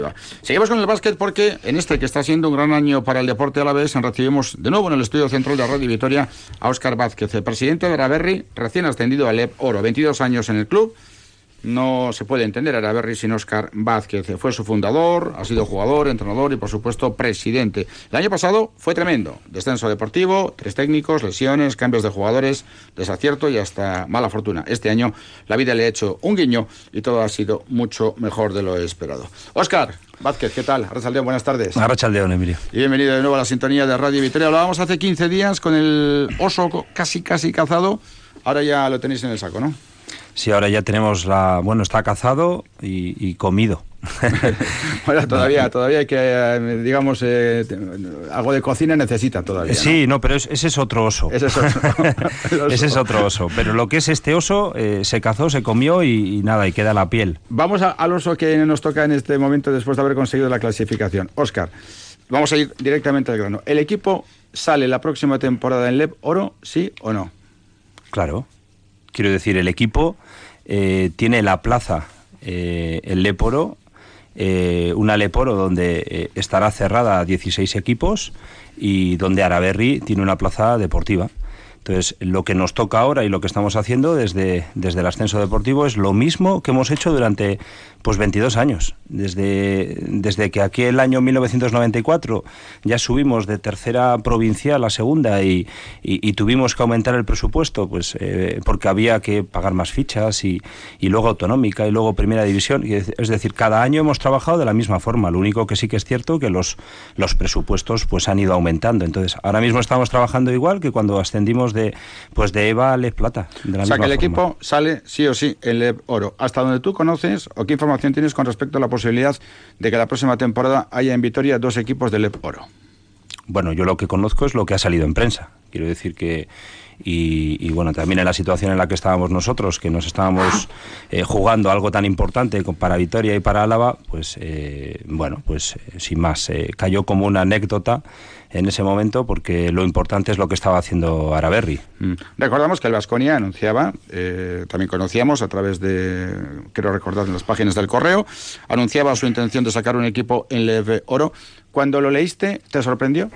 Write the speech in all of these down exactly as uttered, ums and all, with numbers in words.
Seguimos con el básquet porque en este que está siendo un gran año para el deporte alavés recibimos de nuevo en el estudio central de Radio Vitoria a Óscar Vázquez, el presidente de Eraberri, recién ascendido al Lep Oro, veintidós años en el club. No se puede entender Eraberri sin Óscar Vázquez. Fue su fundador, ha sido jugador, entrenador y por supuesto presidente. El año pasado fue tremendo, descenso deportivo, tres técnicos, lesiones, cambios de jugadores, desacierto y hasta mala fortuna. Este año la vida le ha hecho un guiño y todo ha sido mucho mejor de lo esperado. Óscar Vázquez, ¿qué tal? Arrachaldeón, buenas tardes. Arrachaldeón, Emilio. Y bienvenido de nuevo a la sintonía de Radio Vitoria. Hablábamos hace quince días con el oso casi casi cazado, ahora ya lo tenéis en el saco, ¿no? Sí, ahora ya tenemos la... Bueno, está cazado y, y comido. Bueno, todavía, todavía hay que, digamos, eh, algo de cocina necesita todavía, ¿no? Sí, no, pero es, ese es otro oso. Ese es otro, ese es otro oso. Pero lo que es este oso, eh, se cazó, se comió y, y nada, y queda la piel. Vamos a, al oso que nos toca en este momento después de haber conseguido la clasificación. Óscar, vamos a ir directamente al grano. ¿El equipo sale la próxima temporada en Lep Oro, sí o no? Claro. Quiero decir, el equipo eh, tiene la plaza, eh, el Lep Oro, eh, una Lep Oro donde eh, estará cerrada a dieciséis equipos y donde Eraberri tiene una plaza deportiva. Entonces, lo que nos toca ahora y lo que estamos haciendo desde, desde el ascenso deportivo es lo mismo que hemos hecho durante pues veintidós años. Desde, desde que aquel año mil novecientos noventa y cuatro ya subimos de tercera provincial a segunda y, y, y tuvimos que aumentar el presupuesto pues eh, porque había que pagar más fichas y, y luego autonómica y luego primera división. Es decir, cada año hemos trabajado de la misma forma. Lo único que sí que es cierto que los, los presupuestos pues han ido aumentando. Entonces, ahora mismo estamos trabajando igual que cuando ascendimos de pues de EVA a Lep Plata. De la o sea, que el forma. equipo sale sí o sí en Lep Oro. Hasta donde tú conoces o qué información tienes con respecto a la posibilidad de que la próxima temporada haya en Vitoria dos equipos de Lep Oro. Bueno, yo lo que conozco es lo que ha salido en prensa. Quiero decir que Y, y bueno, también en la situación en la que estábamos nosotros, que nos estábamos eh, jugando algo tan importante para Vitoria y para Álava, pues eh, bueno, pues eh, sin más, eh, cayó como una anécdota en ese momento, porque lo importante es lo que estaba haciendo Eraberri. Mm. Recordamos que el Baskonia anunciaba, eh, también conocíamos a través de, quiero recordar en las páginas del correo, anunciaba su intención de sacar un equipo en Lep Oro. Cuando lo leíste, ¿te sorprendió?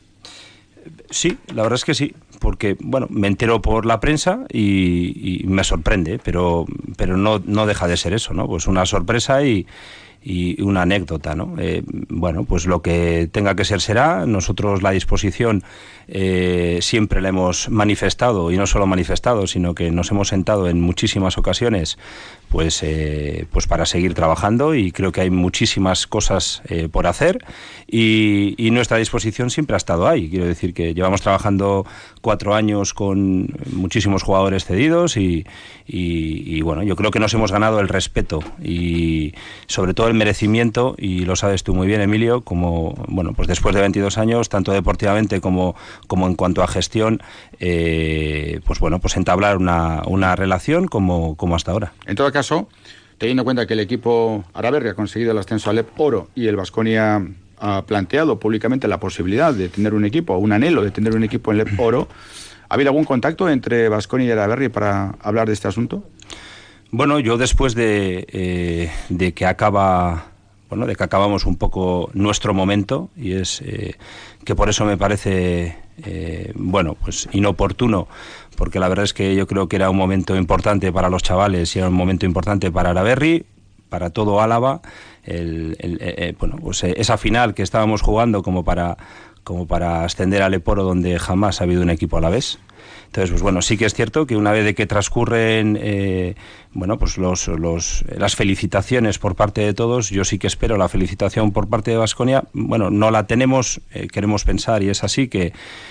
Sí, la verdad es que sí, porque bueno, me entero por la prensa y, y me sorprende, pero pero no no deja de ser eso, ¿no? Pues una sorpresa y, y una anécdota, ¿no? Eh, bueno, pues lo que tenga que ser será. Nosotros la disposición eh, siempre la hemos manifestado, y no solo manifestado, sino que nos hemos sentado en muchísimas ocasiones pues eh, pues para seguir trabajando, y creo que hay muchísimas cosas eh, por hacer, y, y nuestra disposición siempre ha estado ahí. Quiero decir que llevamos trabajando cuatro años con muchísimos jugadores cedidos y, y, y bueno, yo creo que nos hemos ganado el respeto y sobre todo el merecimiento, y lo sabes tú muy bien, Emilio, como bueno, pues después de veintidós años, tanto deportivamente como, como en cuanto a gestión, eh, pues bueno, pues entablar una, una relación como, como hasta ahora. En todo caso, teniendo en cuenta que el equipo Eraberri ha conseguido el ascenso a Lep Oro y el Baskonia ha planteado públicamente la posibilidad de tener un equipo, un anhelo de tener un equipo en Lep Oro, ¿ha habido algún contacto entre Baskonia y Eraberri para hablar de este asunto? Bueno, yo después de, eh, de que acaba... Bueno, de que acabamos un poco nuestro momento, y es eh, que por eso me parece eh, bueno, pues inoportuno, porque la verdad es que yo creo que era un momento importante para los chavales y era un momento importante para Eraberri, para todo Álava, el, el, eh, bueno, pues eh, esa final que estábamos jugando como para como para ascender al Lep Oro, donde jamás ha habido un equipo alavés. Entonces, pues bueno, sí que es cierto que una vez de que transcurren eh, bueno, pues los, los, las felicitaciones por parte de todos, yo sí que espero la felicitación por parte de Baskonia. Bueno, no la tenemos, eh, queremos pensar, y es así, que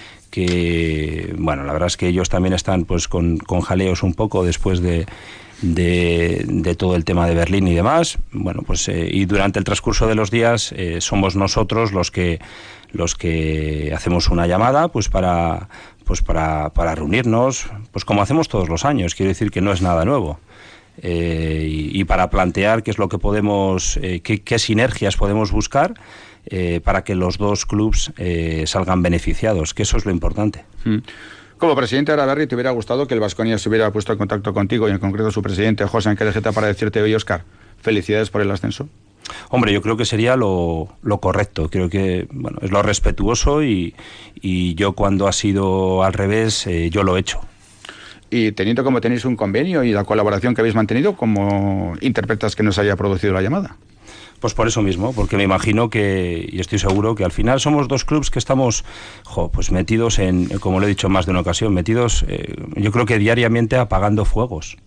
que bueno, la verdad es que ellos también están pues con, con jaleos un poco después de De, de todo el tema de Berlín y demás. Bueno, pues eh, y durante el transcurso de los días eh, somos nosotros los que los que hacemos una llamada pues para pues para, para reunirnos, pues como hacemos todos los años. Quiero decir que no es nada nuevo. Eh, y, y para plantear qué es lo que podemos, eh, qué, qué sinergias podemos buscar eh, para que los dos clubs eh, salgan beneficiados, que eso es lo importante. Mm. Como presidente de Eraberri, ¿te hubiera gustado que el Baskonia se hubiera puesto en contacto contigo y en concreto su presidente, José Ángel Ejeta, para decirte: oye, Óscar, felicidades por el ascenso? Hombre, yo creo que sería lo, lo correcto, creo que bueno, es lo respetuoso y, y yo cuando ha sido al revés, eh, yo lo he hecho. Y teniendo como tenéis un convenio y la colaboración que habéis mantenido, ¿cómo interpretas que nos haya producido la llamada? Pues por eso mismo, porque me imagino que, y estoy seguro que al final somos dos clubs que estamos jo, pues metidos en, como lo he dicho en más de una ocasión, metidos eh, yo creo que diariamente apagando fuegos.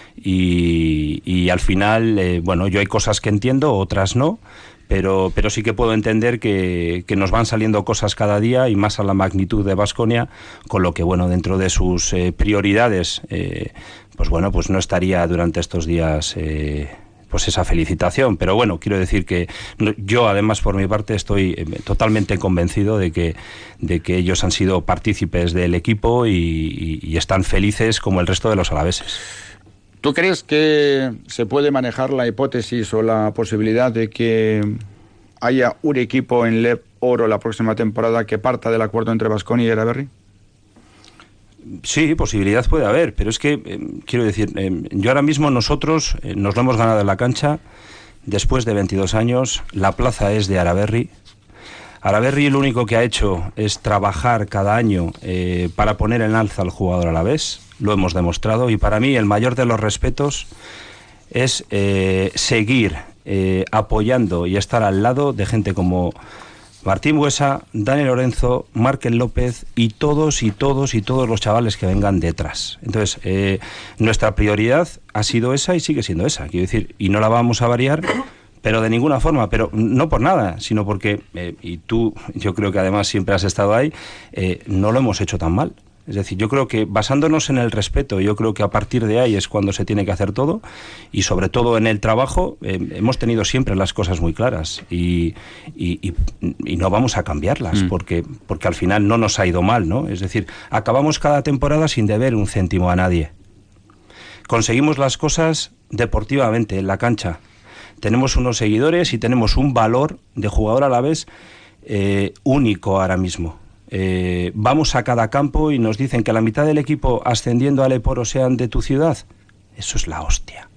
Y, y al final, eh, bueno, yo hay cosas que entiendo, otras no, pero, pero sí que puedo entender que, que nos van saliendo cosas cada día y más a la magnitud de Baskonia, con lo que, bueno, dentro de sus eh, prioridades, eh, pues bueno, pues no estaría durante estos días... Eh, pues esa felicitación, pero bueno, quiero decir que yo además por mi parte estoy totalmente convencido de que, de que ellos han sido partícipes del equipo y, y, y están felices como el resto de los alaveses. ¿Tú crees que se puede manejar la hipótesis o la posibilidad de que haya un equipo en Leb Oro la próxima temporada que parta del acuerdo entre Baskonia y Eraberri? Sí, posibilidad puede haber, pero es que, eh, quiero decir, eh, yo ahora mismo nosotros eh, nos lo hemos ganado en la cancha, después de veintidós años, la plaza es de Eraberri. Eraberri lo único que ha hecho es trabajar cada año eh, para poner en alza al jugador alavés, lo hemos demostrado, y para mí el mayor de los respetos es eh, seguir eh, apoyando y estar al lado de gente como Martín Buesa, Dani Lorenzo, Márquez López y todos y todos y todos los chavales que vengan detrás. Entonces, eh, nuestra prioridad ha sido esa y sigue siendo esa, quiero decir, y no la vamos a variar, pero de ninguna forma, pero no por nada, sino porque, eh, y tú, yo creo que además siempre has estado ahí, eh, no lo hemos hecho tan mal. Es decir, yo creo que basándonos en el respeto, yo creo que a partir de ahí es cuando se tiene que hacer todo, y sobre todo en el trabajo eh, hemos tenido siempre las cosas muy claras y, y, y, y no vamos a cambiarlas mm. porque, porque al final no nos ha ido mal, ¿no? Es decir, acabamos cada temporada sin deber un céntimo a nadie. Conseguimos las cosas deportivamente en la cancha. Tenemos unos seguidores y tenemos un valor de jugador a la vez eh, único ahora mismo. Eh, vamos a cada campo y nos dicen que la mitad del equipo ascendiendo a Leb Oro sean de tu ciudad. Eso es la hostia.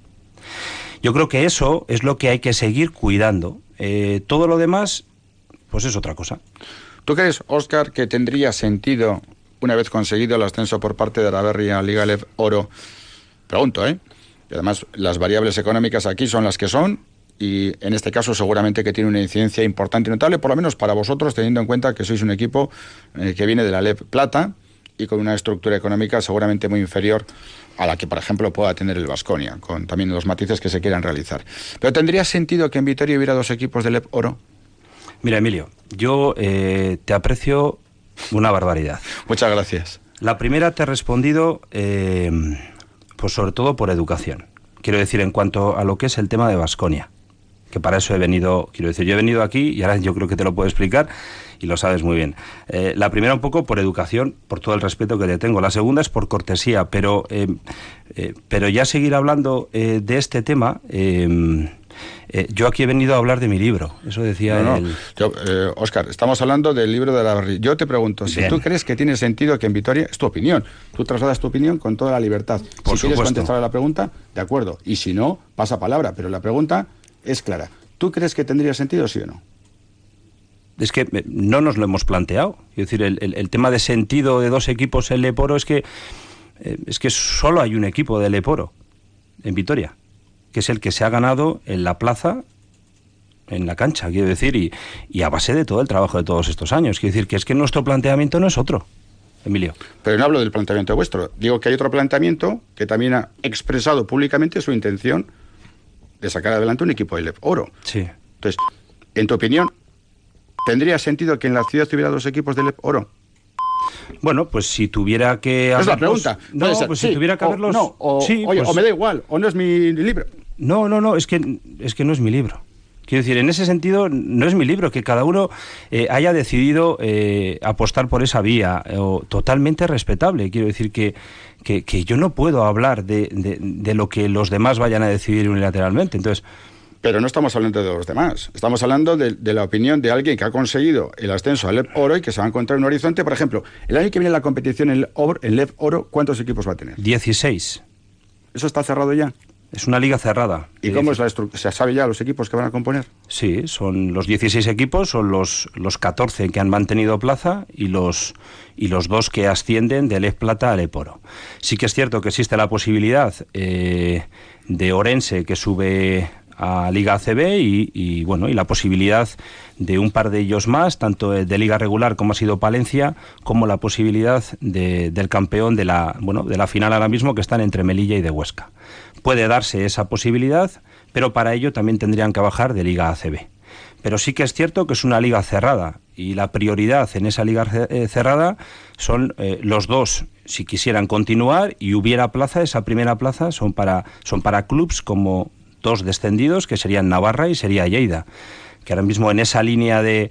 Yo creo que eso es lo que hay que seguir cuidando. Eh, todo lo demás, pues es otra cosa. ¿Tú crees, Óscar, que tendría sentido, una vez conseguido el ascenso por parte de Eraberri a Liga Leb Oro? Pregunto, ¿eh? Y además, las variables económicas aquí son las que son, y en este caso seguramente que tiene una incidencia importante y notable, por lo menos para vosotros, teniendo en cuenta que sois un equipo eh, que viene de la Leb Plata y con una estructura económica seguramente muy inferior a la que, por ejemplo, pueda tener el Baskonia, con también los matices que se quieran realizar. ¿Pero tendría sentido que en Vitoria hubiera dos equipos de Leb Oro? Mira, Emilio, yo eh, te aprecio una barbaridad. Muchas gracias. La primera te he respondido, eh, pues sobre todo por educación. Quiero decir, en cuanto a lo que es el tema de Baskonia, que para eso he venido, quiero decir, yo he venido aquí y ahora yo creo que te lo puedo explicar y lo sabes muy bien. Eh, la primera un poco por educación, por todo el respeto que te tengo. La segunda es por cortesía, pero, eh, eh, pero ya seguir hablando eh, de este tema... Eh, Eh, yo aquí he venido a hablar de mi libro, eso decía no, el... no. Yo, eh, Óscar, estamos hablando del libro de Eraberri. Yo te pregunto, Bien. si tú crees que tiene sentido que en Vitoria, es tu opinión, tú trasladas tu opinión con toda la libertad. Por si supuesto. quieres contestar a la pregunta, de acuerdo, y si no, pasa palabra, pero la pregunta es clara. ¿Tú crees que tendría sentido, sí o no? Es que no nos lo hemos planteado. Es decir, el, el, el tema de sentido de dos equipos en Leb Oro es que, eh, es que solo hay un equipo de Leb Oro en Vitoria, que es el que se ha ganado en la plaza, en la cancha, quiero decir, y, y a base de todo el trabajo de todos estos años. Quiero decir que es que nuestro planteamiento no es otro, Emilio. Pero no hablo del planteamiento vuestro. Digo que hay otro planteamiento que también ha expresado públicamente su intención de sacar adelante un equipo de Leb Oro. Sí. Entonces, en tu opinión, ¿tendría sentido que en la ciudad tuviera dos equipos de Leb Oro? Bueno, pues si tuviera que haberlos... Es la pregunta. No, pues sí, si tuviera que o, haberlos... No, o, sí, oye, pues... o me da igual, o no es mi libro. No, no, no, es que, es que no es mi libro. Quiero decir, en ese sentido, no es mi libro, que cada uno eh, haya decidido eh, apostar por esa vía, eh, o, totalmente respetable. Quiero decir que, que, que yo no puedo hablar de, de, de lo que los demás vayan a decidir unilateralmente. Entonces... Pero no estamos hablando de los demás, estamos hablando de, de la opinión de alguien que ha conseguido el ascenso al Leb Oro y que se va a encontrar en un horizonte. Por ejemplo, el año que viene la competición en Leb Oro, ¿cuántos equipos va a tener? dieciséis. ¿Eso está cerrado ya? Es una liga cerrada. ¿Y cómo es la estructura? ¿Se sabe ya los equipos que van a componer? Sí, son los dieciséis equipos, son los, los catorce que han mantenido plaza y los, y los dos que ascienden del E F Plata al E P Oro. Sí que es cierto que existe la posibilidad eh, de Orense, que sube a Liga A C B, y, y bueno, y la posibilidad de un par de ellos más, tanto de Liga Regular como ha sido Palencia, como la posibilidad de, del campeón de la, bueno, de la final ahora mismo, que están entre Melilla y de Huesca. Puede darse esa posibilidad, pero para ello también tendrían que bajar de Liga A C B. Pero sí que es cierto que es una liga cerrada, y la prioridad en esa liga cerrada son eh, los dos, si quisieran continuar y hubiera plaza, esa primera plaza son para, son para clubs como dos descendidos, que serían Navarra y sería Lleida, que ahora mismo en esa línea de,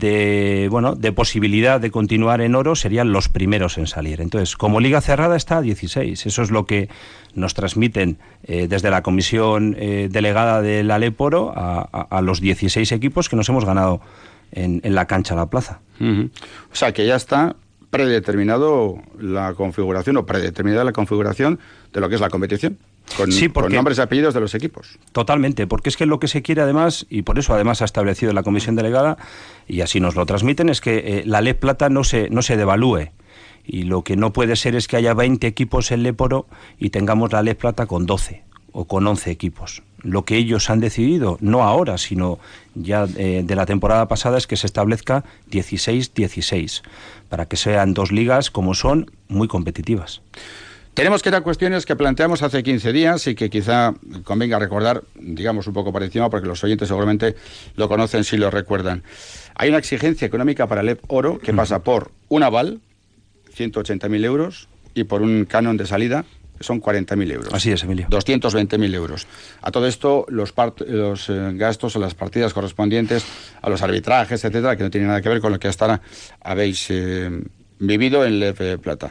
de bueno de posibilidad de continuar en oro serían los primeros en salir. Entonces, como liga cerrada está a dieciséis, eso es lo que nos transmiten eh, desde la comisión eh, delegada del A L E P Oro a, a, a los dieciséis equipos que nos hemos ganado en, en la cancha La Plaza. Uh-huh. O sea, que ya está predeterminado la configuración, o predeterminada la configuración de lo que es la competición. Con, sí, porque, con nombres y apellidos de los equipos. Totalmente, porque es que lo que se quiere además, y por eso además ha establecido la comisión delegada, y así nos lo transmiten, es que eh, la L E P Plata no se, no se devalúe. Y lo que no puede ser es que haya veinte equipos en L E P Oro y tengamos la L E P Plata con doce o con once equipos. Lo que ellos han decidido, no ahora, sino ya eh, de la temporada pasada, es que se establezca dieciséis dieciséis, para que sean dos ligas como son, muy competitivas. Tenemos que ir a cuestiones que planteamos hace quince días y que quizá convenga recordar, digamos, un poco por encima, porque los oyentes seguramente lo conocen si lo recuerdan. Hay una exigencia económica para el E P Oro que pasa por un aval, ciento ochenta mil euros, y por un canon de salida, que son cuarenta mil euros. Así es, Emilio. doscientos veinte mil euros. A todo esto, los, part- los eh, gastos o las partidas correspondientes a los arbitrajes, etcétera, que no tienen nada que ver con lo que hasta ahora habéis eh, vivido en L E P Plata.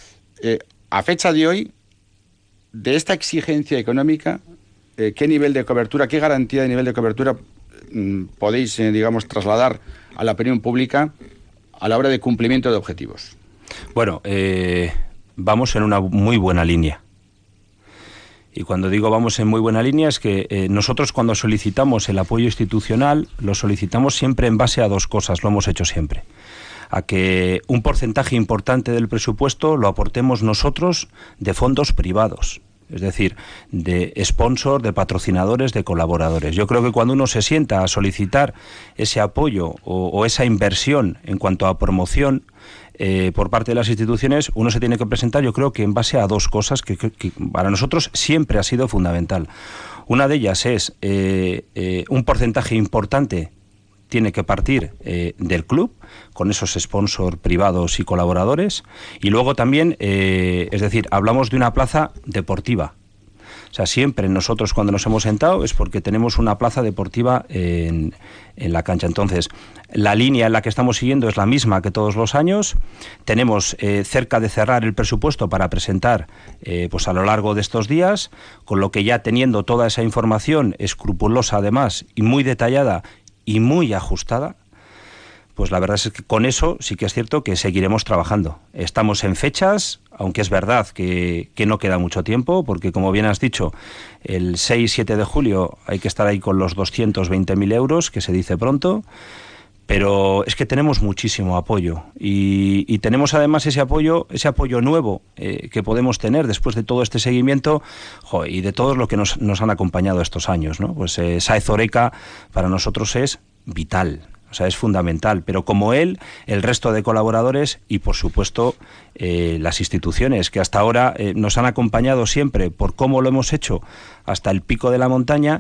Eh, A fecha de hoy, de esta exigencia económica, eh, ¿qué nivel de cobertura, qué garantía de nivel de cobertura mm, podéis, eh, digamos, trasladar a la opinión pública a la hora de cumplimiento de objetivos? Bueno, eh, vamos en una muy buena línea. Y cuando digo vamos en muy buena línea es que eh, nosotros cuando solicitamos el apoyo institucional, lo solicitamos siempre en base a dos cosas, lo hemos hecho siempre. A que un porcentaje importante del presupuesto lo aportemos nosotros de fondos privados, es decir, de sponsor, de patrocinadores, de colaboradores. Yo creo que cuando uno se sienta a solicitar ese apoyo o, o esa inversión en cuanto a promoción eh, por parte de las instituciones, uno se tiene que presentar, yo creo que en base a dos cosas que, que, que para nosotros siempre ha sido fundamental. Una de ellas es eh, eh, un porcentaje importante tiene que partir eh, del club, con esos sponsors privados y colaboradores, y luego también, eh, es decir, hablamos de una plaza deportiva. O sea, siempre nosotros cuando nos hemos sentado es porque tenemos una plaza deportiva en, en la cancha. Entonces, la línea en la que estamos siguiendo es la misma que todos los años. Tenemos eh, cerca de cerrar el presupuesto para presentar eh, pues a lo largo de estos días, con lo que ya teniendo toda esa información escrupulosa además y muy detallada y muy ajustada, pues la verdad es que con eso sí que es cierto que seguiremos trabajando. Estamos en fechas, aunque es verdad que, que no queda mucho tiempo, porque como bien has dicho, el seis siete de julio hay que estar ahí con los doscientos veinte mil euros, que se dice pronto, pero es que tenemos muchísimo apoyo y, y tenemos además ese apoyo, ese apoyo nuevo eh, que podemos tener después de todo este seguimiento, jo, y de todos los que nos, nos han acompañado estos años, ¿no? Pues eh, Sáez Oreca para nosotros es vital. O sea, es fundamental, pero como él, el resto de colaboradores y, por supuesto, eh, las instituciones que hasta ahora eh, nos han acompañado siempre por cómo lo hemos hecho hasta el pico de la montaña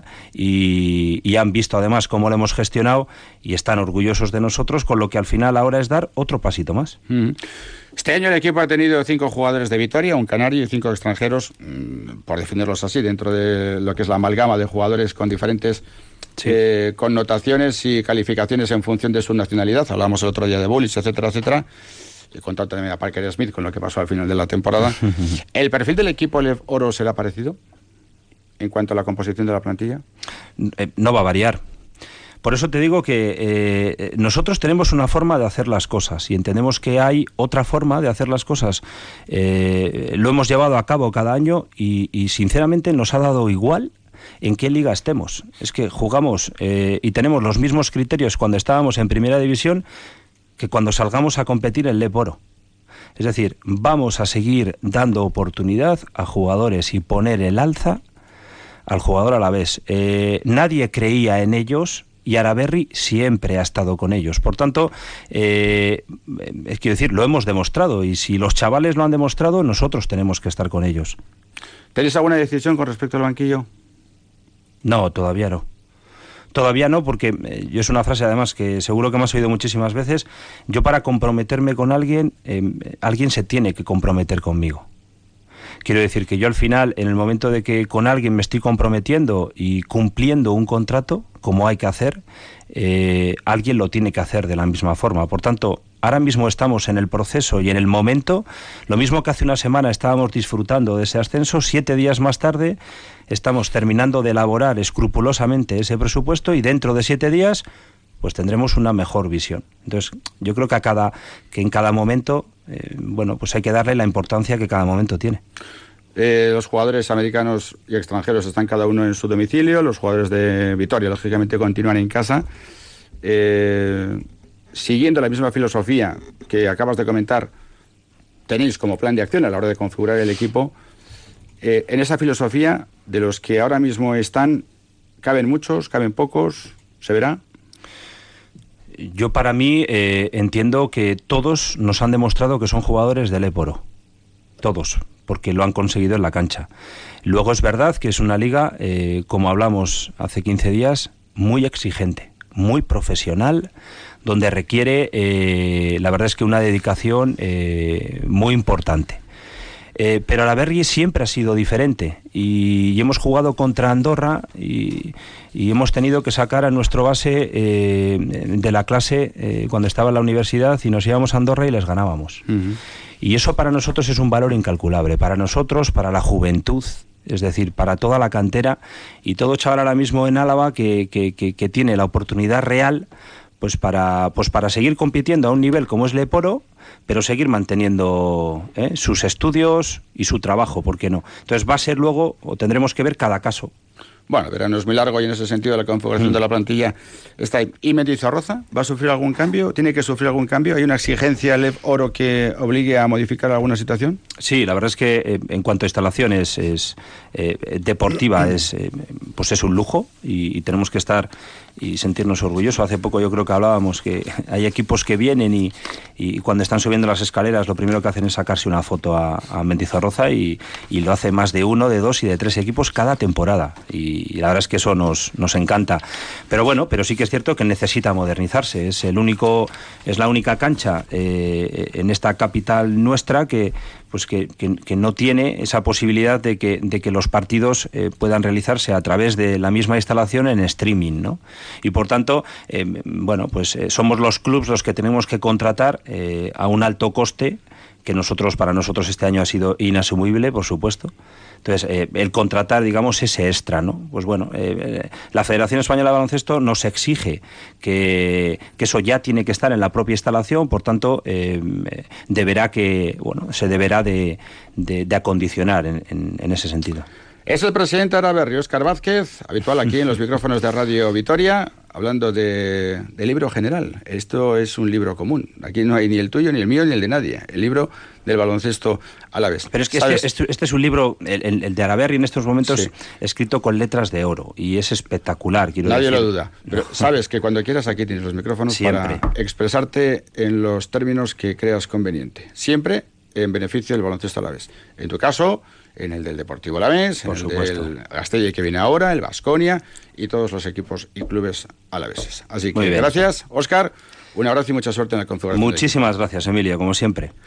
y, y han visto además cómo lo hemos gestionado y están orgullosos de nosotros, con lo que al final ahora es dar otro pasito más. Mm. Este año el equipo ha tenido cinco jugadores de Vitoria, un canario y cinco extranjeros, mmm, por definirlos así, dentro de lo que es la amalgama de jugadores con diferentes sí. eh, connotaciones y calificaciones en función de su nacionalidad. Hablamos el otro día de Bullis, etcétera, etcétera. He contado también a Parker Smith con lo que pasó al final de la temporada. ¿El perfil del equipo L E P Oro será parecido en cuanto a la composición de la plantilla? Eh, no va a variar. Por eso te digo que eh, nosotros tenemos una forma de hacer las cosas y entendemos que hay otra forma de hacer las cosas. Eh, lo hemos llevado a cabo cada año y, y sinceramente nos ha dado igual en qué liga estemos. Es que jugamos eh, y tenemos los mismos criterios cuando estábamos en Primera División que cuando salgamos a competir en Lep Oro. Es decir, vamos a seguir dando oportunidad a jugadores y poner el alza al jugador alavés. Eh, nadie creía en ellos y Araberri siempre ha estado con ellos. Por tanto, eh, es quiero decir, lo hemos demostrado y si los chavales lo han demostrado, nosotros tenemos que estar con ellos. ¿Tenéis alguna decisión con respecto al banquillo? No, todavía no. Todavía no, porque eh, yo es una frase además que seguro que me has oído muchísimas veces. Yo para comprometerme con alguien, eh, alguien se tiene que comprometer conmigo. Quiero decir que yo al final, en el momento de que con alguien me estoy comprometiendo y cumpliendo un contrato, como hay que hacer, eh, alguien lo tiene que hacer de la misma forma. Por tanto, ahora mismo estamos en el proceso y en el momento, lo mismo que hace una semana estábamos disfrutando de ese ascenso, siete días más tarde estamos terminando de elaborar escrupulosamente ese presupuesto y dentro de siete días pues tendremos una mejor visión. Entonces, yo creo que a cada que en cada momento, eh, bueno, pues hay que darle la importancia que cada momento tiene. Eh, los jugadores americanos y extranjeros están cada uno en su domicilio, los jugadores de Vitoria, lógicamente, continúan en casa. Eh, siguiendo la misma filosofía que acabas de comentar, tenéis como plan de acción a la hora de configurar el equipo. Eh, en esa filosofía, de los que ahora mismo están, ¿caben muchos, caben pocos? ¿Se verá? Yo para mí eh, entiendo que todos nos han demostrado que son jugadores de Lep Oro. Todos, porque lo han conseguido en la cancha. Luego es verdad que es una liga, eh, como hablamos hace quince días, muy exigente, muy profesional, donde requiere, eh, la verdad es que una dedicación eh, muy importante. Eh, pero Araberri siempre ha sido diferente y, y hemos jugado contra Andorra y, y hemos tenido que sacar a nuestro base eh, de la clase eh, cuando estaba en la universidad y nos íbamos a Andorra y les ganábamos. Uh-huh. Y eso para nosotros es un valor incalculable, para nosotros, para la juventud, es decir, para toda la cantera y todo chaval ahora mismo en Álava que, que, que, que tiene la oportunidad real pues para, pues para seguir compitiendo a un nivel como es Lep Oro, pero seguir manteniendo ¿eh? sus estudios y su trabajo, ¿por qué no? Entonces va a ser luego, o tendremos que ver cada caso. Bueno, el verano es muy largo y en ese sentido la configuración mm. de la plantilla está ahí. ¿Y Mendizorroza va a sufrir algún cambio? ¿Tiene que sufrir algún cambio? ¿Hay una exigencia Lep Oro que obligue a modificar alguna situación? Sí, la verdad es que eh, en cuanto a instalaciones es, eh, deportiva es, eh, pues es un lujo y, y tenemos que estar y sentirnos orgullosos. Hace poco yo creo que hablábamos que hay equipos que vienen y, y cuando están subiendo las escaleras lo primero que hacen es sacarse una foto a, a Mendizorroza y, y lo hace más de uno, de dos y de tres equipos cada temporada y y la verdad es que eso nos, nos encanta. Pero bueno, pero sí que es cierto que necesita modernizarse. Es el único, es la única cancha eh, en esta capital nuestra que pues que, que, que no tiene esa posibilidad de que, de que los partidos eh, puedan realizarse a través de la misma instalación en streaming, ¿no? Y por tanto, eh, bueno, pues eh, somos los clubs los que tenemos que contratar eh, a un alto coste, que nosotros para nosotros este año ha sido inasumible, por supuesto. Entonces, eh, el contratar, digamos, ese extra, ¿no? Pues bueno, eh, la Federación Española de Baloncesto nos exige que, que eso ya tiene que estar en la propia instalación, por tanto, eh, deberá que, bueno, se deberá de, de, de acondicionar en, en, en ese sentido. Es el presidente de Araberri, Óscar Vázquez, habitual aquí en los micrófonos de Radio Vitoria, hablando de, de libro general. Esto es un libro común. Aquí no hay ni el tuyo, ni el mío, ni el de nadie. El libro del baloncesto alavés. Pero es que este, este, este es un libro, el, el de Araberri en estos momentos, sí, escrito con letras de oro. Y es espectacular, quiero Nadie decir. lo duda. Pero sabes que cuando quieras aquí tienes los micrófonos siempre para expresarte en los términos que creas conveniente. Siempre en beneficio del baloncesto alavés. En tu caso, en el del Deportivo Alavés, en el del Gasteiz que viene ahora, el Baskonia y todos los equipos y clubes alaveses. Así que gracias, Óscar. Un abrazo y mucha suerte en la configuración. Muchísimas gracias, Emilio, como siempre.